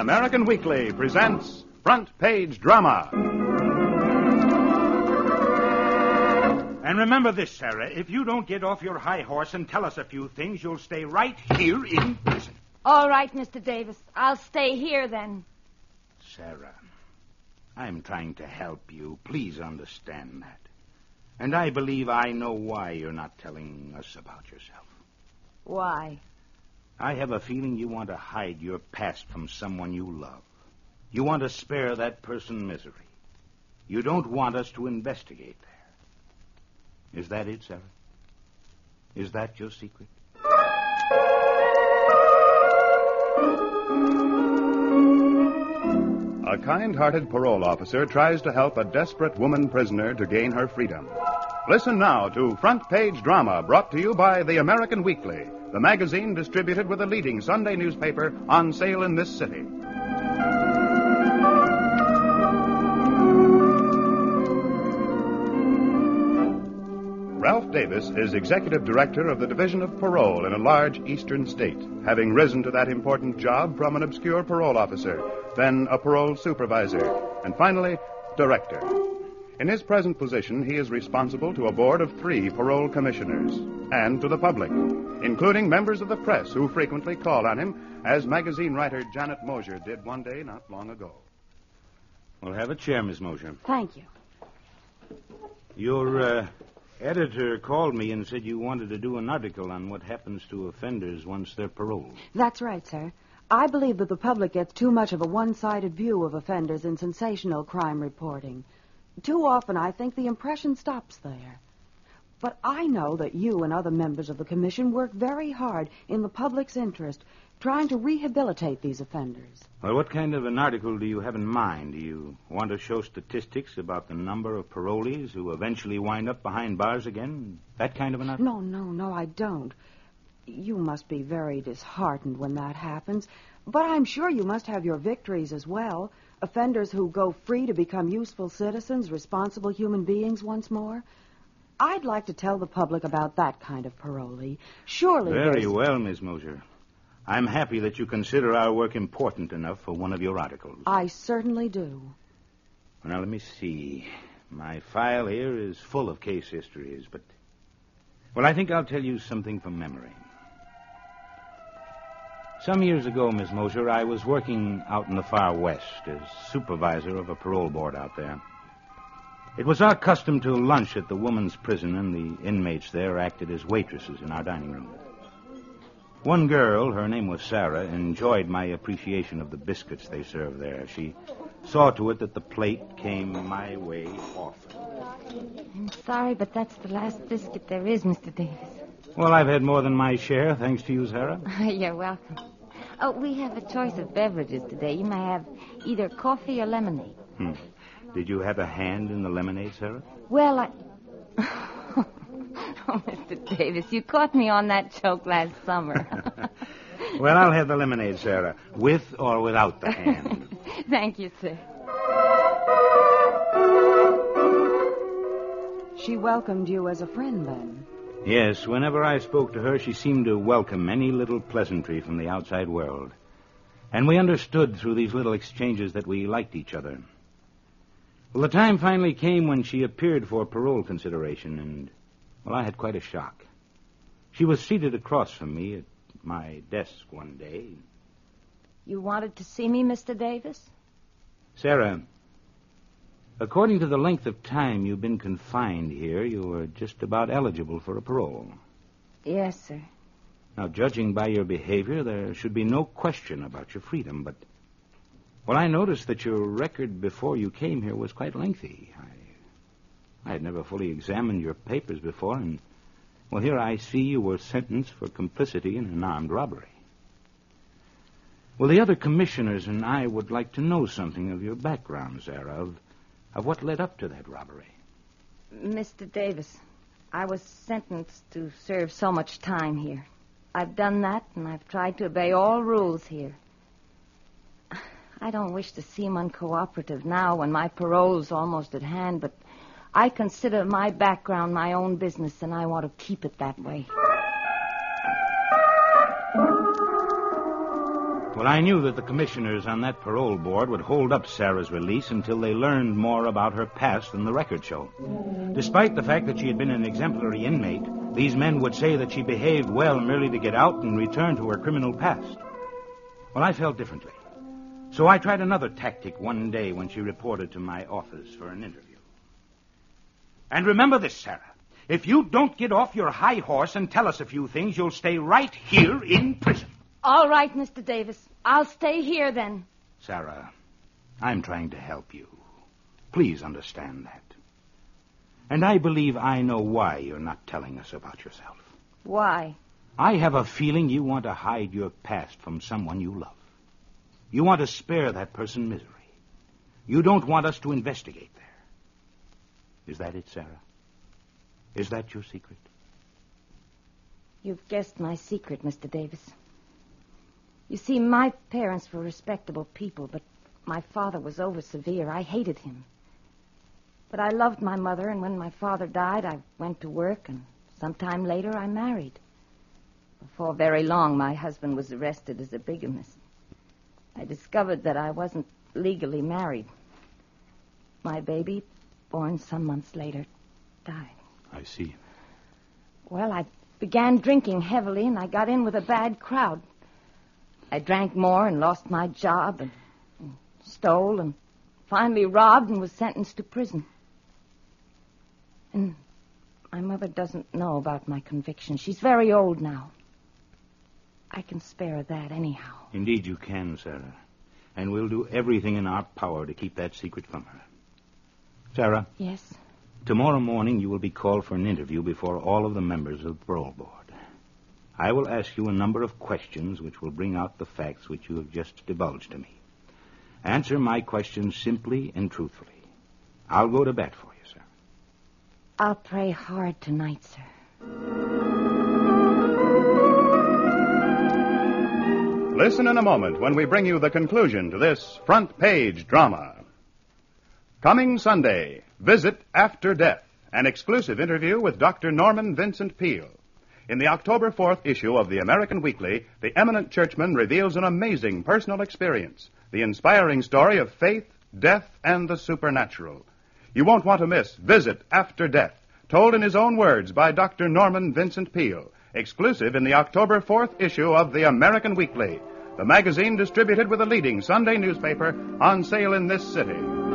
American Weekly presents Front Page Drama. And remember this, Sarah. If you don't get off your high horse and tell us a few things, you'll stay right here in prison. All right, Mr. Davis. I'll stay here then. Sarah, I'm trying to help you. Please understand that. And I believe I know why you're not telling us about yourself. Why? I have a feeling you want to hide your past from someone you love. You want to spare that person misery. You don't want us to investigate there. Is that it, Sarah? Is that your secret? A kind-hearted parole officer tries to help a desperate woman prisoner to gain her freedom. Listen now to Front Page Drama, brought to you by the American Weekly, the magazine distributed with the leading Sunday newspaper on sale in this city. Ralph Davis is executive director of the Division of Parole in a large eastern state, having risen to that important job from an obscure parole officer, then a parole supervisor, and finally, director. In his present position, he is responsible to a board of 3 parole commissioners and to the public, including members of the press who frequently call on him, as magazine writer Janet Mosier did one day not long ago. Well, have a chair, Miss Mosier. Thank you. Your editor called me and said you wanted to do an article on what happens to offenders once they're paroled. That's right, sir. I believe that the public gets too much of a one-sided view of offenders in sensational crime reporting. Too often, I think the impression stops there. But I know that you and other members of the commission work very hard in the public's interest, trying to rehabilitate these offenders. Well, what kind of an article do you have in mind? Do you want to show statistics about the number of parolees who eventually wind up behind bars again? That kind of an article? No, I don't. You must be very disheartened when that happens. But I'm sure you must have your victories as well. Offenders who go free to become useful citizens, responsible human beings once more. I'd like to tell the public about that kind of parolee. Surely Very well, Miss Mosier. I'm happy that you consider our work important enough for one of your articles. I certainly do. Well, now, let me see. My file here is full of case histories, but... Well, I think I'll tell you something from memory. Some years ago, Miss Mosier, I was working out in the far west as supervisor of a parole board out there. It was our custom to lunch at the woman's prison, and the inmates there acted as waitresses in our dining room. One girl, her name was Sarah, enjoyed my appreciation of the biscuits they served there. She saw to it that the plate came my way often. I'm sorry, but that's the last biscuit there is, Mr. Davis. Well, I've had more than my share, thanks to you, Sarah. You're welcome. Oh, we have a choice of beverages today. You may have either coffee or lemonade. Did you have a hand in the lemonade, Sarah? Well, Oh, Mr. Davis, you caught me on that joke last summer. Well, I'll have the lemonade, Sarah, with or without the hand. Thank you, sir. She welcomed you as a friend, then? Yes, whenever I spoke to her, she seemed to welcome any little pleasantry from the outside world. And we understood through these little exchanges that we liked each other. Well, the time finally came when she appeared for parole consideration, and, well, I had quite a shock. She was seated across from me at my desk one day. You wanted to see me, Mr. Davis? Sarah, according to the length of time you've been confined here, you are just about eligible for a parole. Yes, sir. Now, judging by your behavior, there should be no question about your freedom, but... Well, I noticed that your record before you came here was quite lengthy. I had never fully examined your papers before, and, well, here I see you were sentenced for complicity in an armed robbery. Well, the other commissioners and I would like to know something of your background, Sarah, of what led up to that robbery. Mr. Davis, I was sentenced to serve so much time here. I've done that, and I've tried to obey all rules here. I don't wish to seem uncooperative now when my parole's almost at hand, but I consider my background my own business, and I want to keep it that way. Well, I knew that the commissioners on that parole board would hold up Sarah's release until they learned more about her past than the records show. Despite the fact that she had been an exemplary inmate, these men would say that she behaved well merely to get out and return to her criminal past. Well, I felt differently. So I tried another tactic one day when she reported to my office for an interview. And remember this, Sarah. If you don't get off your high horse and tell us a few things, you'll stay right here in prison. All right, Mr. Davis. I'll stay here then. Sarah, I'm trying to help you. Please understand that. And I believe I know why you're not telling us about yourself. Why? I have a feeling you want to hide your past from someone you love. You want to spare that person misery. You don't want us to investigate there. Is that it, Sarah? Is that your secret? You've guessed my secret, Mr. Davis. You see, my parents were respectable people, but my father was over-severe. I hated him. But I loved my mother, and when my father died, I went to work, and sometime later I married. Before very long, my husband was arrested as a bigamist. I discovered that I wasn't legally married. My baby, born some months later, died. I see. Well, I began drinking heavily, and I got in with a bad crowd. I drank more and lost my job and stole and finally robbed and was sentenced to prison. And my mother doesn't know about my conviction. She's very old now. I can spare her that anyhow. Indeed you can, Sarah. And we'll do everything in our power to keep that secret from her. Sarah? Yes? Tomorrow morning you will be called for an interview before all of the members of the parole board. I will ask you a number of questions which will bring out the facts which you have just divulged to me. Answer my questions simply and truthfully. I'll go to bat for you, sir. I'll pray hard tonight, sir. Listen in a moment when we bring you the conclusion to this front page drama. Coming Sunday, visit After Death, an exclusive interview with Dr. Norman Vincent Peale. In the October 4th issue of the American Weekly, the eminent churchman reveals an amazing personal experience, the inspiring story of faith, death, and the supernatural. You won't want to miss Visit After Death, told in his own words by Dr. Norman Vincent Peale, exclusive in the October 4th issue of the American Weekly, the magazine distributed with a leading Sunday newspaper on sale in this city.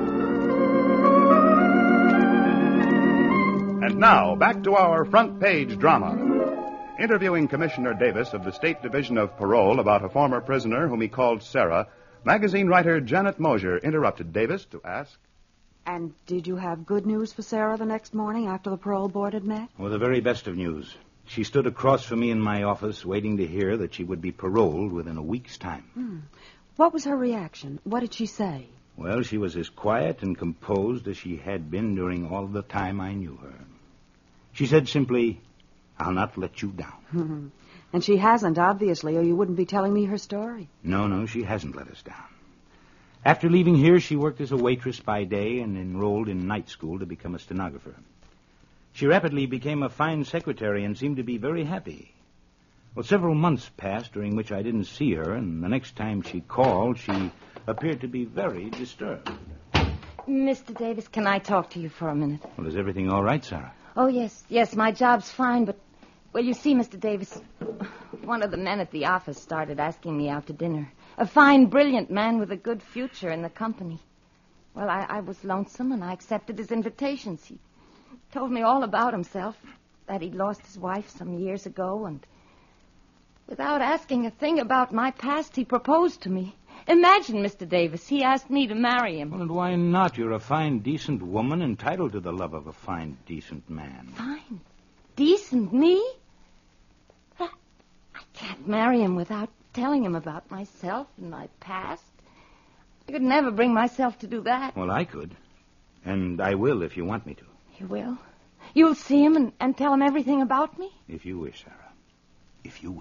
And now, back to our front page drama. Interviewing Commissioner Davis of the State Division of Parole about a former prisoner whom he called Sarah, magazine writer Janet Mosier interrupted Davis to ask, And did you have good news for Sarah the next morning after the parole board had met? Well, the very best of news. She stood across from me in my office waiting to hear that she would be paroled within a week's time. What was her reaction? What did she say? Well, she was as quiet and composed as she had been during all the time I knew her. She said simply, I'll not let you down. And she hasn't, obviously, or you wouldn't be telling me her story. No, she hasn't let us down. After leaving here, she worked as a waitress by day and enrolled in night school to become a stenographer. She rapidly became a fine secretary and seemed to be very happy. Well, several months passed during which I didn't see her, and the next time she called, she appeared to be very disturbed. Mr. Davis, can I talk to you for a minute? Well, is everything all right, Sarah? Oh, yes, my job's fine, but... Well, you see, Mr. Davis, one of the men at the office started asking me out to dinner. A fine, brilliant man with a good future in the company. Well, I was lonesome, and I accepted his invitations. He told me all about himself, that he'd lost his wife some years ago, and without asking a thing about my past, he proposed to me. Imagine, Mr. Davis, he asked me to marry him. Well, and why not? You're a fine, decent woman entitled to the love of a fine, decent man. Fine? Decent? Me? I can't marry him without telling him about myself and my past. I could never bring myself to do that. Well, I could. And I will if you want me to. You will? You'll see him and tell him everything about me? If you wish, Sarah. If you wish.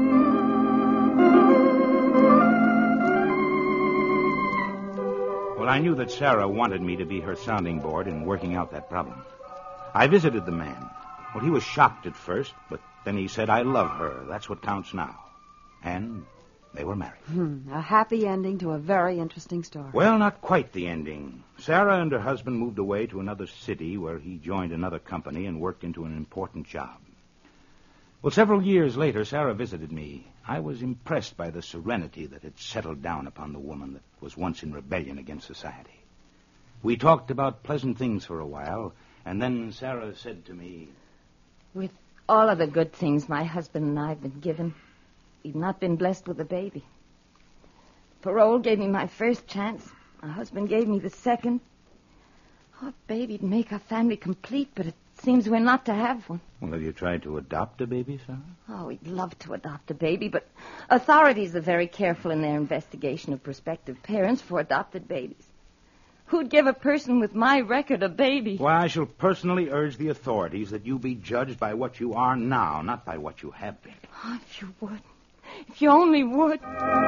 Well, I knew that Sarah wanted me to be her sounding board in working out that problem. I visited the man. Well, he was shocked at first, but then he said, I love her. That's what counts now. And They were married. A happy ending to a very interesting story. Well, not quite the ending. Sarah and her husband moved away to another city where he joined another company and worked into an important job. Well, several years later, Sarah visited me. I was impressed by the serenity that had settled down upon the woman that was once in rebellion against society. We talked about pleasant things for a while, and then Sarah said to me, With all of the good things my husband and I have been given, we've not been blessed with a baby. Parole gave me my first chance. My husband gave me the second. Oh, a baby'd make our family complete, but it seems we're not to have one. Well, have you tried to adopt a baby, Sarah? Oh, we'd love to adopt a baby, but authorities are very careful in their investigation of prospective parents for adopted babies. Who'd give a person with my record a baby? Why, I shall personally urge the authorities that you be judged by what you are now, not by what you have been. Oh, if you would. If you only would.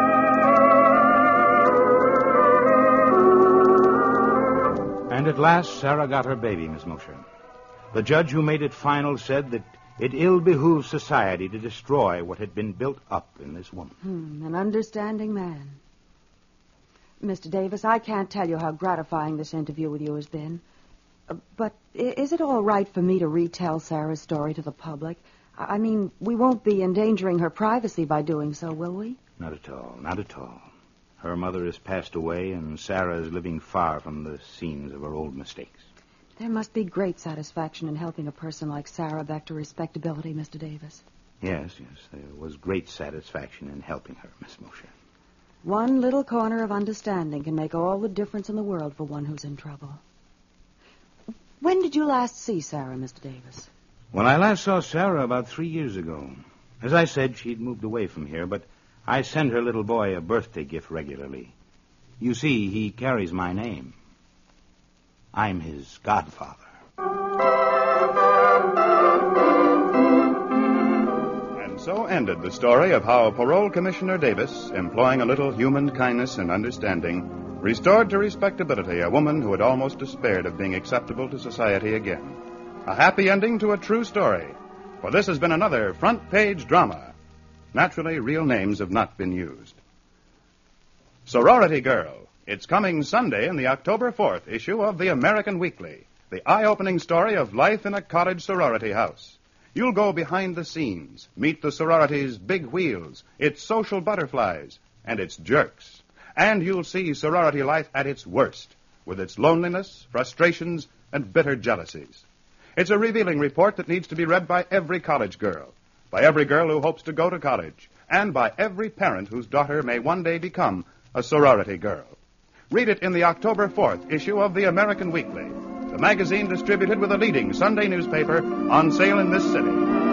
And at last, Sarah got her baby, Miss Mosher. The judge who made it final said that it ill behooves society to destroy what had been built up in this woman. An understanding man. Mr. Davis, I can't tell you how gratifying this interview with you has been. But is it all right for me to retell Sarah's story to the public? I mean, we won't be endangering her privacy by doing so, will we? Not at all, not at all. Her mother has passed away, and Sarah is living far from the scenes of her old mistakes. There must be great satisfaction in helping a person like Sarah back to respectability, Mr. Davis. Yes, there was great satisfaction in helping her, Miss Mosher. One little corner of understanding can make all the difference in the world for one who's in trouble. When did you last see Sarah, Mr. Davis? Well, I last saw Sarah about 3 years ago. As I said, she'd moved away from here, but I send her little boy a birthday gift regularly. You see, he carries my name. I'm his godfather. And so ended the story of how Parole Commissioner Davis, employing a little human kindness and understanding, restored to respectability a woman who had almost despaired of being acceptable to society again. A happy ending to a true story. For this has been another front-page drama. Naturally, real names have not been used. Sorority Girl. It's coming Sunday in the October 4th issue of the American Weekly, the eye-opening story of life in a cottage sorority house. You'll go behind the scenes, meet the sorority's big wheels, its social butterflies, and its jerks. And you'll see sorority life at its worst, with its loneliness, frustrations, and bitter jealousies. It's a revealing report that needs to be read by every college girl, by every girl who hopes to go to college, and by every parent whose daughter may one day become a sorority girl. Read it in the October 4th issue of the American Weekly, the magazine distributed with a leading Sunday newspaper on sale in this city.